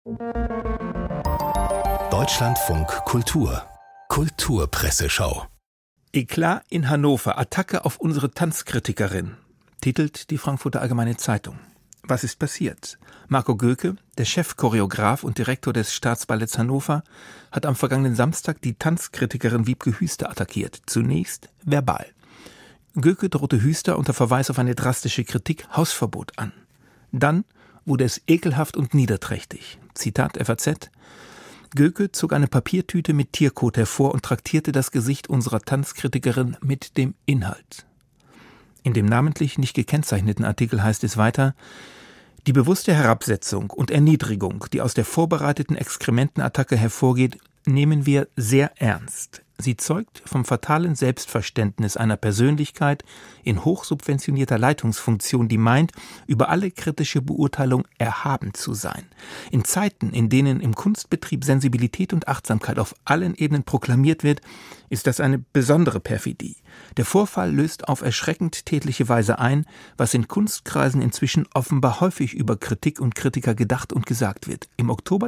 Deutschlandfunk Kultur Kulturpresseschau. Eklat in Hannover, Attacke auf unsere Tanzkritikerin, titelt die Frankfurter Allgemeine Zeitung. Was ist passiert? Marco Göke, der Chefchoreograf und Direktor des Staatsballetts Hannover, hat am vergangenen Samstag die Tanzkritikerin Wiebke Hüster attackiert. Zunächst verbal. Göke drohte Hüster unter Verweis auf eine drastische Kritik Hausverbot an. Dann wurde es ekelhaft und niederträchtig. Zitat FAZ: Göke zog eine Papiertüte mit Tierkot hervor und traktierte das Gesicht unserer Tanzkritikerin mit dem Inhalt. In dem namentlich nicht gekennzeichneten Artikel heißt es weiter: Die bewusste Herabsetzung und Erniedrigung, die aus der vorbereiteten Exkrementenattacke hervorgeht, nehmen wir sehr ernst. Sie zeugt vom fatalen Selbstverständnis einer Persönlichkeit in hochsubventionierter Leitungsfunktion, die meint, über alle kritische Beurteilung erhaben zu sein. In Zeiten, in denen im Kunstbetrieb Sensibilität und Achtsamkeit auf allen Ebenen proklamiert wird, ist das eine besondere Perfidie. Der Vorfall löst auf erschreckend tätliche Weise ein, was in Kunstkreisen inzwischen offenbar häufig über Kritik und Kritiker gedacht und gesagt wird. Im Oktober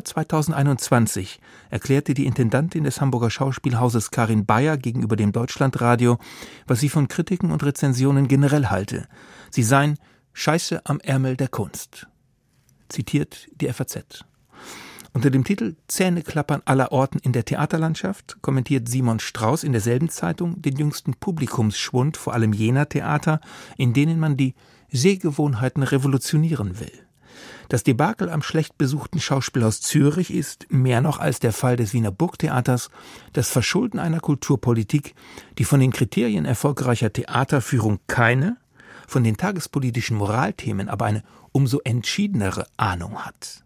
2021 erklärte die Intendantin des Hamburger Schauspielhauses Karin Bayer gegenüber dem Deutschlandradio, was sie von Kritiken und Rezensionen generell halte. Sie seien Scheiße am Ärmel der Kunst. Zitiert die FAZ. Unter dem Titel Zähneklappern aller Orten in der Theaterlandschaft kommentiert Simon Strauß in derselben Zeitung den jüngsten Publikumsschwund, vor allem jener Theater, in denen man die Sehgewohnheiten revolutionieren will. Das Debakel am schlecht besuchten Schauspielhaus Zürich ist, mehr noch als der Fall des Wiener Burgtheaters, das Verschulden einer Kulturpolitik, die von den Kriterien erfolgreicher Theaterführung keine, von den tagespolitischen Moralthemen aber eine umso entschiedenere Ahnung hat.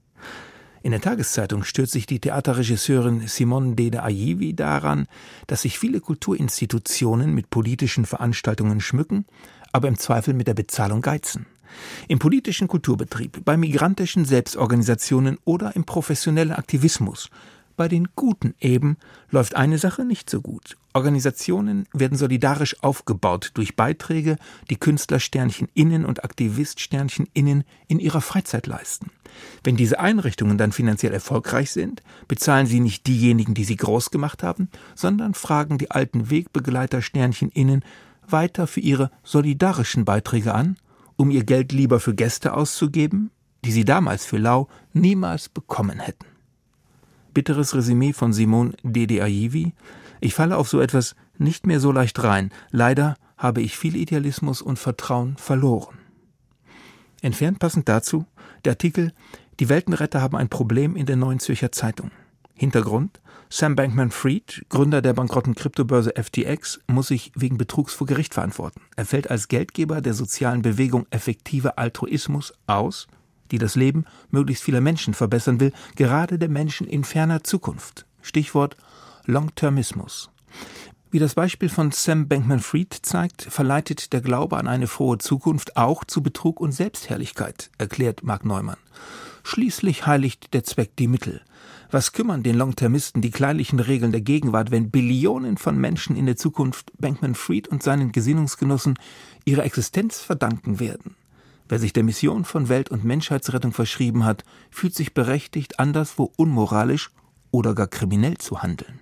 In der Tageszeitung stört sich die Theaterregisseurin Simone Dede Ayivi daran, dass sich viele Kulturinstitutionen mit politischen Veranstaltungen schmücken, aber im Zweifel mit der Bezahlung geizen. Im politischen Kulturbetrieb, bei migrantischen Selbstorganisationen oder im professionellen Aktivismus, bei den Guten eben, läuft eine Sache nicht so gut. Organisationen werden solidarisch aufgebaut durch Beiträge, die Künstlersternchen-Innen und Aktivist-Sternchen-Innen in ihrer Freizeit leisten. Wenn diese Einrichtungen dann finanziell erfolgreich sind, bezahlen sie nicht diejenigen, die sie groß gemacht haben, sondern fragen die alten Wegbegleiter-Sternchen-Innen weiter für ihre solidarischen Beiträge an, um ihr Geld lieber für Gäste auszugeben, die sie damals für lau niemals bekommen hätten. Bitteres Resümee von Simone Dede Ayivi: Ich falle auf so etwas nicht mehr so leicht rein. Leider habe ich viel Idealismus und Vertrauen verloren. Entfernt passend dazu der Artikel Die Weltenretter haben ein Problem in der Neuen Zürcher Zeitung. Hintergrund: Sam Bankman-Fried, Gründer der bankrotten Kryptobörse FTX, muss sich wegen Betrugs vor Gericht verantworten. Er fällt als Geldgeber der sozialen Bewegung Effektiver Altruismus aus, die das Leben möglichst vieler Menschen verbessern will, gerade der Menschen in ferner Zukunft. Stichwort Long-Termismus. Wie das Beispiel von Sam Bankman-Fried zeigt, verleitet der Glaube an eine frohe Zukunft auch zu Betrug und Selbstherrlichkeit, erklärt Marc Neumann. Schließlich heiligt der Zweck die Mittel. Was kümmern den Long-Termisten die kleinlichen Regeln der Gegenwart, wenn Billionen von Menschen in der Zukunft Bankman-Fried und seinen Gesinnungsgenossen ihre Existenz verdanken werden? Wer sich der Mission von Welt- und Menschheitsrettung verschrieben hat, fühlt sich berechtigt, anderswo unmoralisch oder gar kriminell zu handeln.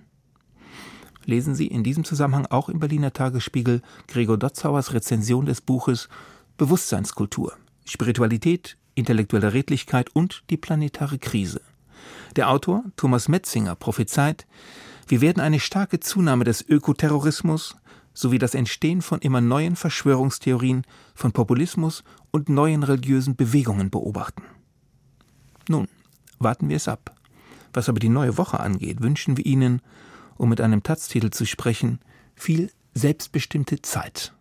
Lesen Sie in diesem Zusammenhang auch im Berliner Tagesspiegel Gregor Dotzauers Rezension des Buches Bewusstseinskultur, Spiritualität, intellektuelle Redlichkeit und die planetare Krise. Der Autor, Thomas Metzinger, prophezeit: Wir werden eine starke Zunahme des Ökoterrorismus sowie das Entstehen von immer neuen Verschwörungstheorien, von Populismus und neuen religiösen Bewegungen beobachten. Nun, warten wir es ab. Was aber die neue Woche angeht, wünschen wir Ihnen, um mit einem Taz-Titel zu sprechen, viel selbstbestimmte Zeit.